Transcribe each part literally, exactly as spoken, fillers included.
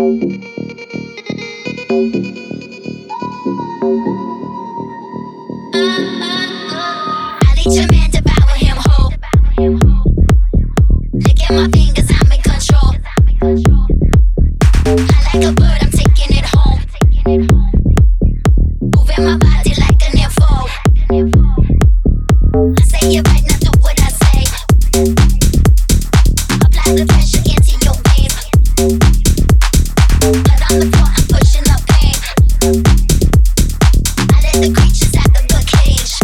I need your man, devour him whole. Look at my fingers, I'm in control. I like a bird, I'm taking it home. Moving my body like an info. I say it right, now do what I say. Apply the pressure into your veins. Blood on the floor, I'm pushing up pain. I let the creatures out of the cage.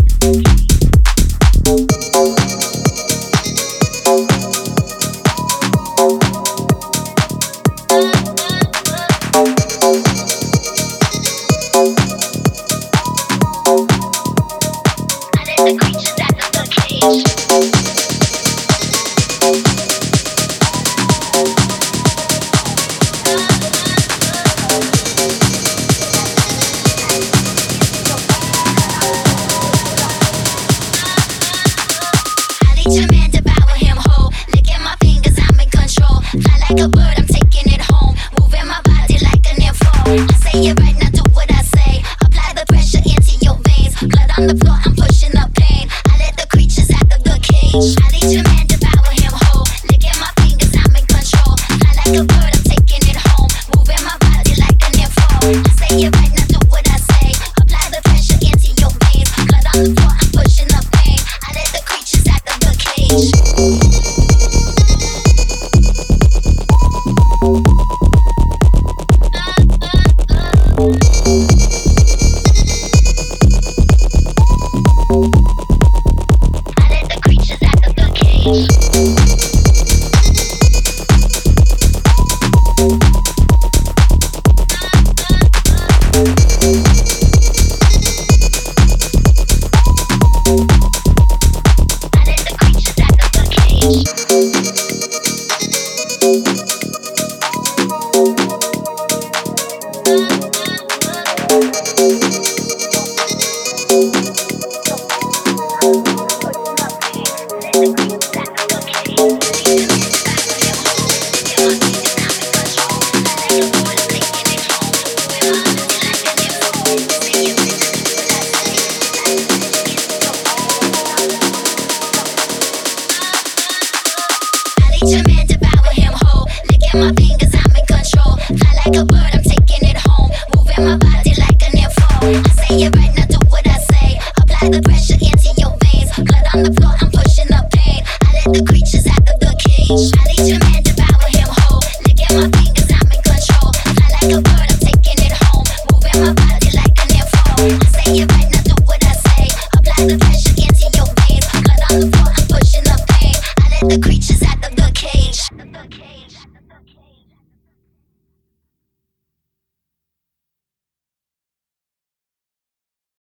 The creatures out of the cage. I need your man, devour him whole. Look at my fingers, I'm in control. Fly like a bird, I'm taking it home. Moving my body like an info. I say it right, now do what I say. Apply the pressure into your veins. Blood on the floor, I'm pushing up pain. I let the creatures out of the cage. I need your man, devour him whole. Look at my fingers, I'm in control. Fly like a bird, I'm taking it home. Moving my body like an info. I say it right, now do what I say. Apply the pressure into your veins. Blood on the floor, I'm pushing up pain. I let the creatures out of the cage. I let the creatures out of the cage. I let the creatures out of the cage. I need your man, devour him whole. Look at my fingers, I'm in control. Fly like a bird, I'm taking it home. Moving my body like an info. I say it right, now do what I say. Apply the pressure into your veins. Blood on the floor, I'm pushing up pain. I let the creatures out of the cage. I need your man, devour him whole. Look at my fingers, I'm in control. Fly like a bird, I'm taking it home. Moving my body like an info. I say it right, now do what I say. Apply the pressure into your veins. Blood on the floor, I'm pushing up pain. I let the creatures out of the cage.